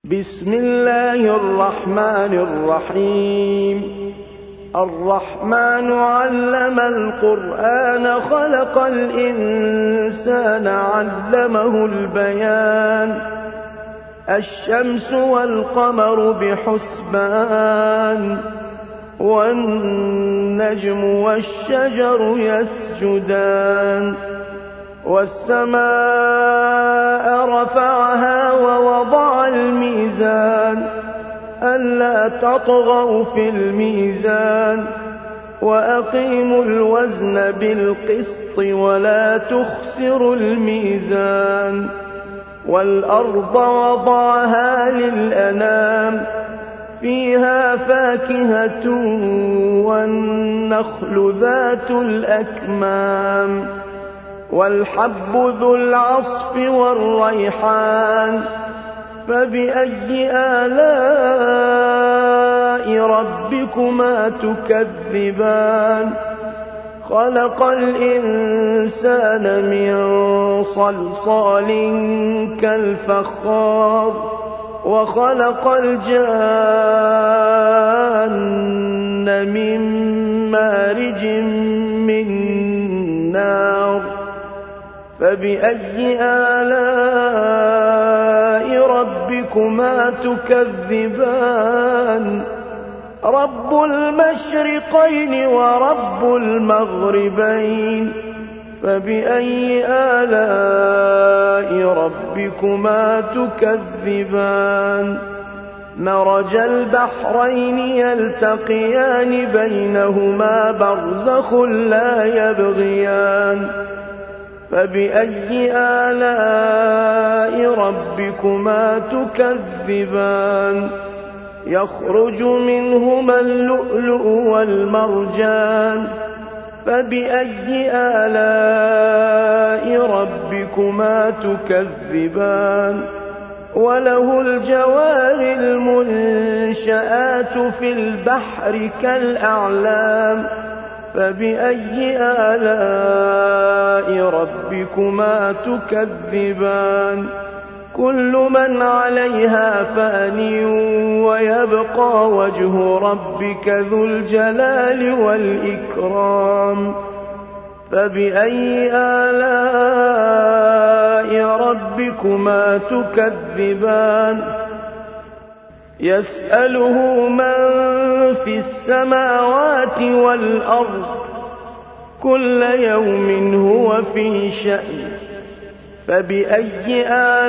بسم الله الرحمن الرحيم. الرحمن علم القرآن خلق الإنسان علمه البيان. الشمس والقمر بحسبان والنجم والشجر يسجدان والسماء رفعها ووضع الميزان ألا تطغوا في الميزان وأقيموا الوزن بالقسط ولا تخسروا الميزان والأرض وضعها للأنام فيها فاكهة والنخل ذات الأكمام والحب ذو العصف والريحان فبأي آلاء ربكما تكذبان خلق الإنسان من صلصال كالفخار وخلق الجان من مارج من نار فبأي آلاء ربكما تكذبان رب المشرقين ورب المغربين فبأي آلاء ربكما تكذبان مرج البحرين يلتقيان بينهما برزخ لا يبغيان فبأي آلاء ربكما تكذبان يخرج منهما اللؤلؤ والمرجان فبأي آلاء ربكما تكذبان وله الجوار المنشآت في البحر كالأعلام فبأي آلاء ربكما تكذبان كل من عليها فان ويبقى وجه ربك ذو الجلال والإكرام فبأي آلاء ربكما تكذبان يسأله من في السماوات والأرض كل يوم هو في شأن فبأي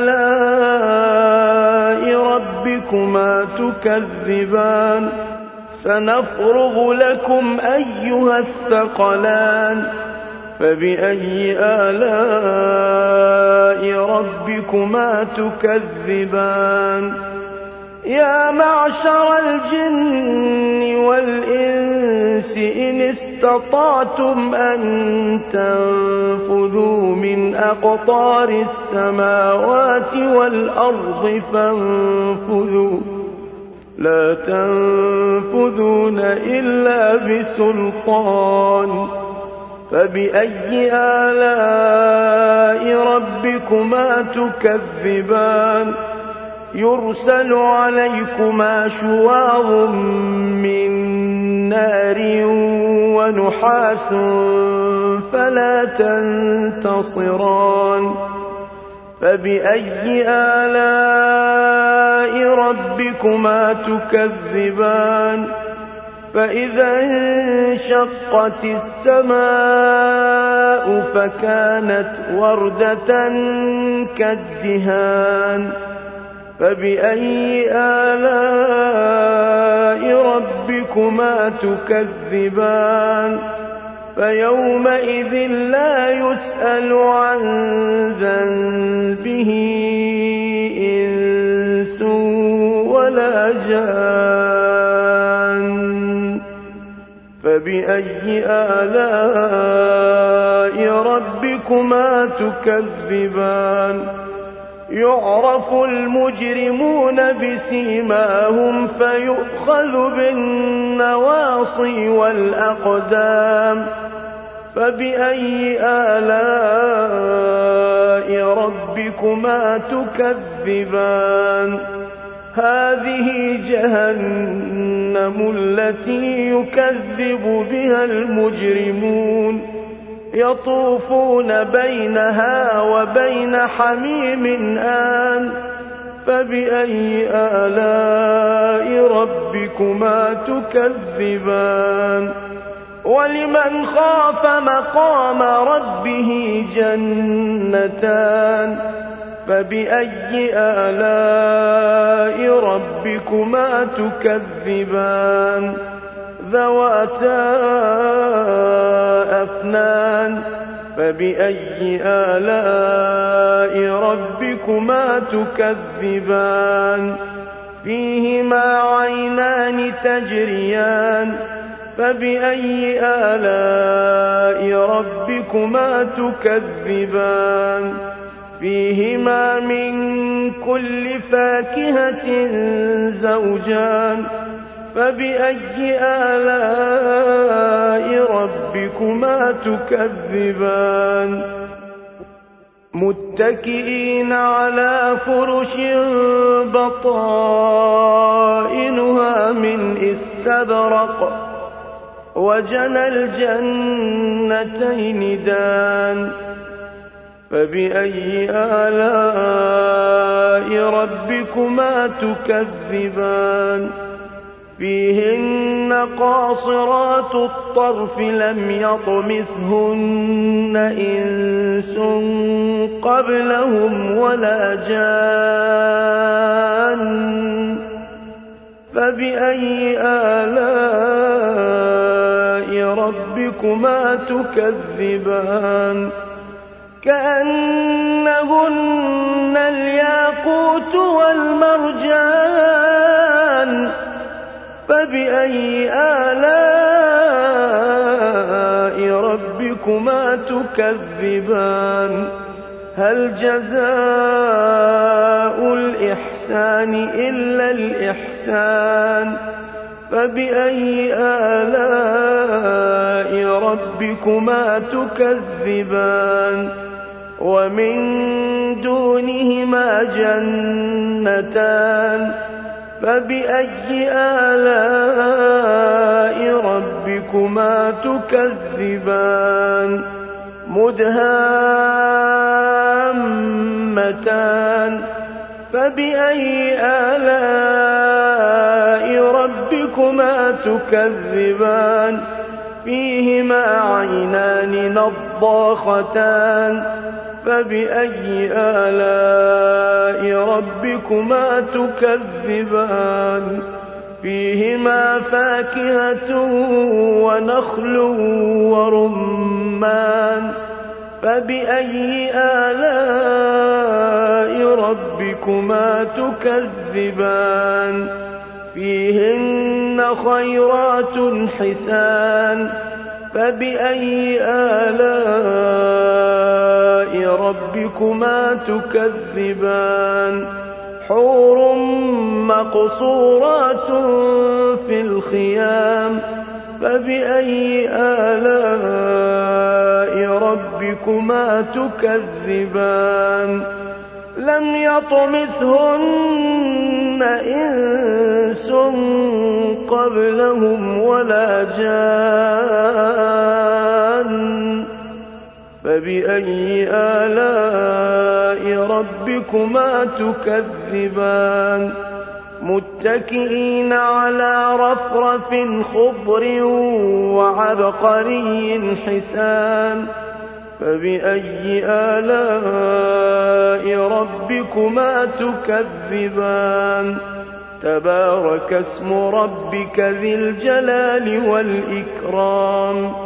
آلاء ربكما تكذبان سنفرغ لكم أيها الثقلان فبأي آلاء ربكما تكذبان يا معشر الجن والإنس إن استطعتم أن تنفذوا من أقطار السماوات والأرض فانفذوا لا تنفذون إلا بسلطان فبأي آلاء ربكما تكذبان يرسل عليكما شواظ من نار ونحاس فلا تنتصران فبأي آلاء ربكما تكذبان فإذا انشقت السماء فكانت وردة كالدهان فبأي آلاء ربكما تكذبان فيومئذ لا يسأل عن ذنبه إنس ولا جان فبأي آلاء ربكما تكذبان يعرف المجرمون بسيماهم فيؤخذ بالنواصي والأقدام فبأي آلاء ربكما تكذبان هذه جهنم التي يكذب بها المجرمون يطوفون بينها وبين حميم آن فبأي آلاء ربكما تكذبان ولمن خاف مقام ربه جنتان فبأي آلاء ربكما تكذبان ذواتا أفنان فبأي آلاء ربكما تكذبان فيهما عينان تجريان فبأي آلاء ربكما تكذبان فيهما من كل فاكهة زوجان فبأي آلاء ربكما تكذبان متكئين على فرش بطائنها من استبرق وجنى الجنتين دان فبأي آلاء ربكما تكذبان فيهن قاصرات الطرف لم يطمثهن إنس قبلهم ولا جان فبأي آلاء ربكما تكذبان كأنهن الياقوت والمرجان فبأي آلاء ربكما تكذبان هل جزاء الإحسان إلا الإحسان فبأي آلاء ربكما تكذبان ومن دونهما جنتان فبأي آلاء ربكما تكذبان مدهامتان فبأي آلاء ربكما تكذبان فيهما عينان نضاختان فبأي آلاء ربكما تكذبان فيهما فاكهة ونخل ورمان فبأي آلاء ربكما تكذبان فيهن خيرات حسان فبأي آلاء ربكما تكذبان حور مقصورات في الخيام فبأي آلاء ربكما تكذبان لم يطمثهن إنس قبلهم ولا جان فبأي آلاء ربكما تكذبان متكئين على رفرف خضر وعبقري حسان فبأي آلاء ربكما تكذبان تبارك اسم ربك ذي الجلال والإكرام